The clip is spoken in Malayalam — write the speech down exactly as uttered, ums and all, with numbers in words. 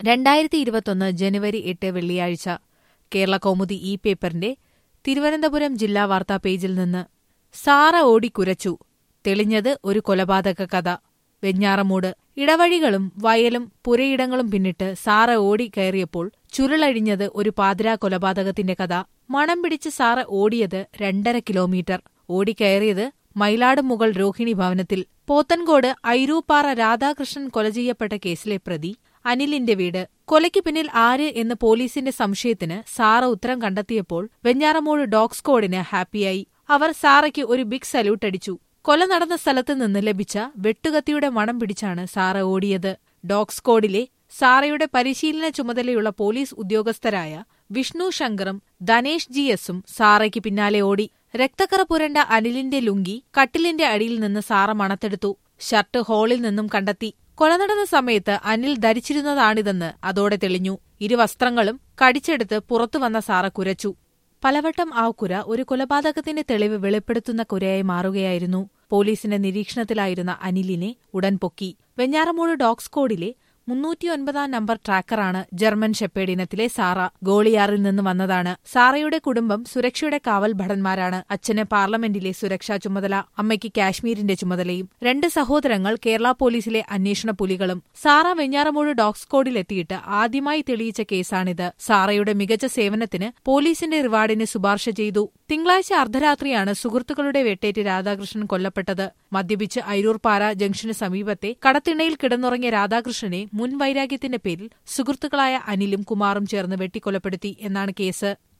രണ്ടായിരത്തി ഇരുപത്തൊന്ന് ജനുവരി എട്ട് വെള്ളിയാഴ്ച കേരള കൗമുദി ഈ പേപ്പറിന്റെ തിരുവനന്തപുരം ജില്ലാ വാർത്താ പേജിൽ നിന്ന് സാറ ഓടിക്കുരച്ചു. തെളിഞ്ഞത് ഒരു കൊലപാതക കഥ. വെഞ്ഞാറമൂട്. ഇടവഴികളും വയലും പുരയിടങ്ങളും പിന്നിട്ട് സാറ ഓടി കയറിയപ്പോൾ ചുരുളഴിഞ്ഞത് ഒരു പാതിരാ കൊലപാതകത്തിന്റെ കഥ. മണം പിടിച്ച് സാറ ഓടിയത് രണ്ടര കിലോമീറ്റർ. ഓടിക്കയറിയത് മയിലാടുമുകൾ രോഹിണി ഭവനത്തിൽ. പോത്തൻകോട് ഐരൂപ്പാറ രാധാകൃഷ്ണൻ കൊല ചെയ്യപ്പെട്ട കേസിലെ പ്രതി അനിലിന്റെ വീട്. കൊലയ്ക്ക് പിന്നിൽ ആര് എന്ന് പോലീസിന്റെ സംശയത്തിന് സാറ ഉത്തരം കണ്ടെത്തിയപ്പോൾ വെഞ്ഞാറമൂട് ഡോഗ് സ്ക്വാഡിന് ഹാപ്പിയായി. അവർ സാറയ്ക്ക് ഒരു ബിഗ് സല്യൂട്ട് അടിച്ചു. കൊല നടന്ന സ്ഥലത്ത് നിന്ന് ലഭിച്ച വെട്ടുകത്തിയുടെ മണം പിടിച്ചാണ് സാറ ഓടിയത്. ഡോഗ് സ്ക്വാഡിലെ സാറയുടെ പരിശീലന ചുമതലയുള്ള പോലീസ് ഉദ്യോഗസ്ഥരായ വിഷ്ണു ശങ്കറും ധനേഷ് ജി എസും സാറയ്ക്ക് പിന്നാലെ ഓടി. രക്തക്കറ പുരണ്ട അനിലിന്റെ ലുങ്കി കട്ടിലിന്റെ അടിയിൽ നിന്ന് സാറ മണത്തെടുത്തു. ഷർട്ട് ഹോളിൽ നിന്നും കണ്ടെത്തി. കൊല നടന്ന സമയത്ത് അനിൽ ധരിച്ചിരുന്നതാണിതെന്ന് അതോടെ തെളിഞ്ഞു. ഇരുവസ്ത്രങ്ങളും കടിച്ചെടുത്ത് പുറത്തുവന്ന സാറ കുരച്ചു. പലവട്ടം ആ കുര ഒരു കൊലപാതകത്തിന്റെ തെളിവ് വെളിപ്പെടുത്തുന്ന കുരയായി മാറുകയായിരുന്നു. പോലീസിന്റെ നിരീക്ഷണത്തിലായിരുന്ന അനിലിനെ ഉടൻ പൊക്കി. വെഞ്ഞാറമൂട് ഡോഗ് സ്ക്വാഡിലെ മുന്നൂറ്റിയൊൻപതാം നമ്പർ ട്രാക്കറാണ് ജർമ്മൻ ഷെപ്പേർഡ് ഇനത്തിലെ സാറ. ഗോളിയാറിൽ നിന്ന് വന്നതാണ്. സാറയുടെ കുടുംബം സുരക്ഷയുടെ കാവൽ ഭടന്മാരാണ്. അച്ഛന് പാർലമെന്റിലെ സുരക്ഷാ ചുമതല, അമ്മയ്ക്ക് കാശ്മീരിന്റെ ചുമതലയും. രണ്ട് സഹോദരങ്ങൾ കേരള പോലീസിലെ അന്വേഷണ പുലികളും. സാറ വെഞ്ഞാറമൂട് ഡോഗ് സ്ക്വാഡിലെത്തിയിട്ട് ആദ്യമായി തെളിയിച്ച കേസാണിത്. സാറയുടെ മികച്ച സേവനത്തിന് പോലീസിന്റെ റിവാർഡിന് ശുപാർശ ചെയ്തു. തിങ്കളാഴ്ച അർദ്ധരാത്രിയാണ് സുഹൃത്തുക്കളുടെ വെട്ടേറ്റ് രാധാകൃഷ്ണൻ കൊല്ലപ്പെട്ടത്. മദ്യപിച്ച് ഐരൂർപ്പാറ ജംഗ്ഷന് സമീപത്തെ കടത്തിണ്ണയിൽ കിടന്നുറങ്ങിയ രാധാകൃഷ്ണനെ മുൻവൈരാഗ്യത്തിന്റെ പേരിൽ സുഹൃത്തുക്കളായ അനിലും കുമാറും ചേർന്ന് വെട്ടിക്കൊലപ്പെടുത്തി എന്നാണ് കേസ്.